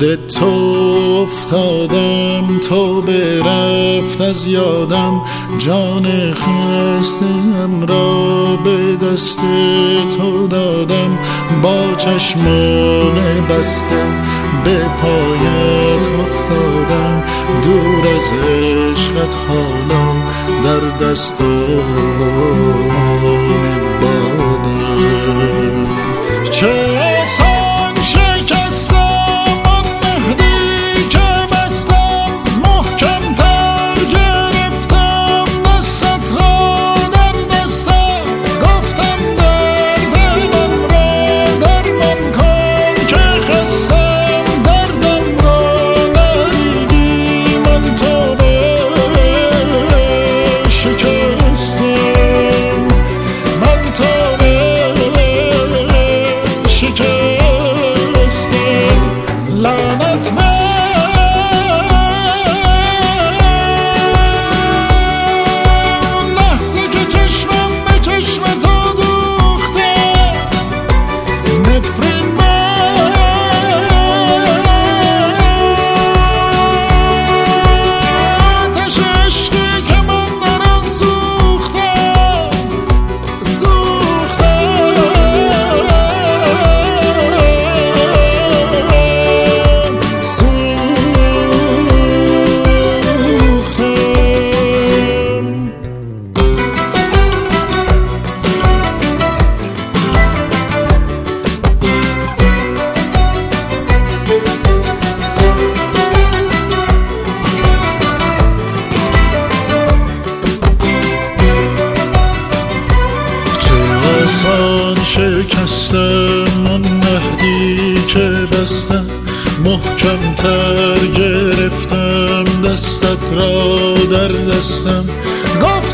به تو افتادم، تو برفت از یادم، جان خستم را به دست تو دادم، با چشمان بسته به پایت افتادم، دور از عشقت حالا در دستان بادم. چه آسان شکستم آن مهدی که بستم، محکم تر گرفتم دستت را در دستم، گفتم درد من را درمان کن که خستم، دردم را ندیدی من تو شکستم، من تو شکستم. لعنت به لحظه که چشمم به چشم تو دوخته، نفرین من آتش عشقی که من در آن سوختم، شکستم آن مهدی که بستم، محکم تر گرفتم دستت را در دستم، گفت